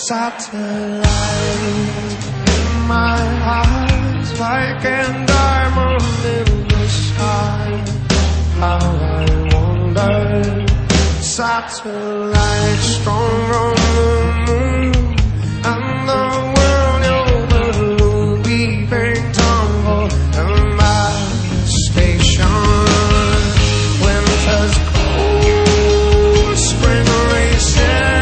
Satellite in my eyes, like a diamond in the sky. How I wonder. Satellite strong on the moon, and the world overlooked, weeping tongue for my station. Winter's cold, spring races.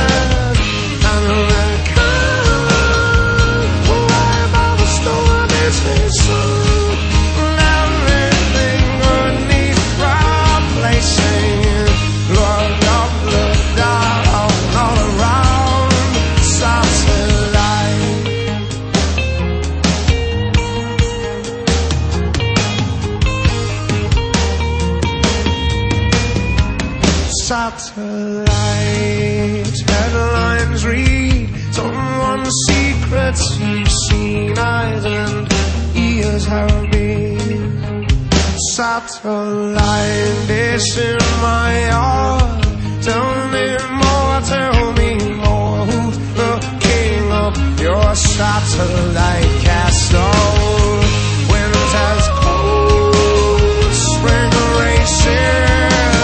Satellite headlines read someone's secrets you've seen, eyes and ears have been. Satellite dish in my yard, tell me more, who's the king of your satellite castle? Winter's cold, spring races.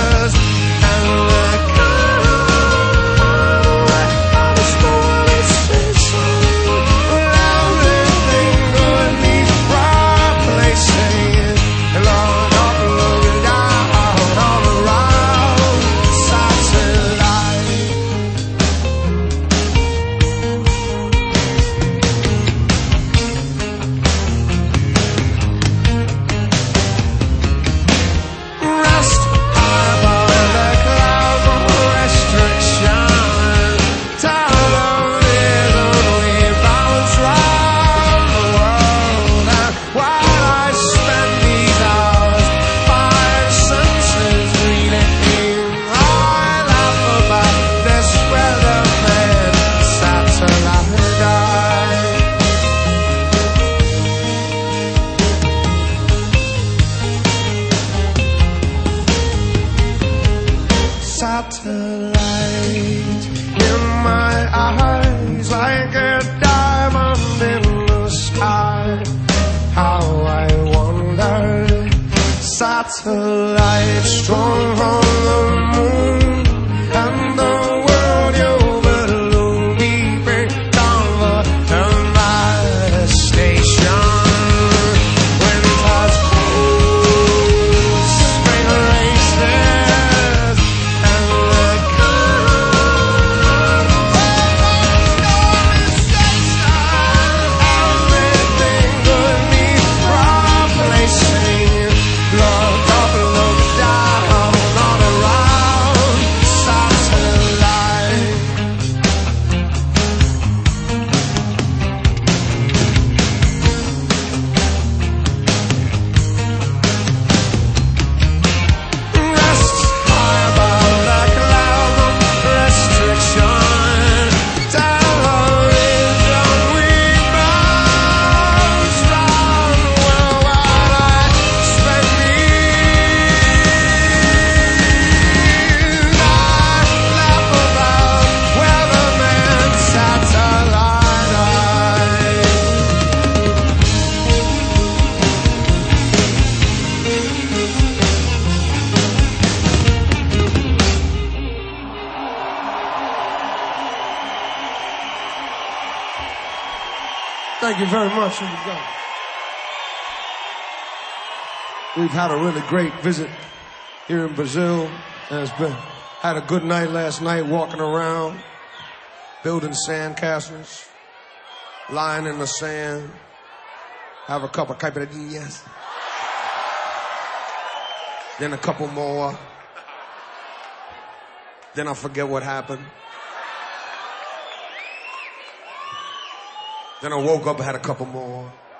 Satellite in my eyes, like a diamond in the sky. How I wonder. Satellite strong from the moon, and the world you overlook, deep down the my station. Winter's cold, spring races. Thank you very much. We've had a really great visit here in Brazil, and had a good night last night walking around, building sand castles, lying in the sand, have a couple of caipirinhas, then a couple more, then I forget what happened. Then I woke up and had a couple more.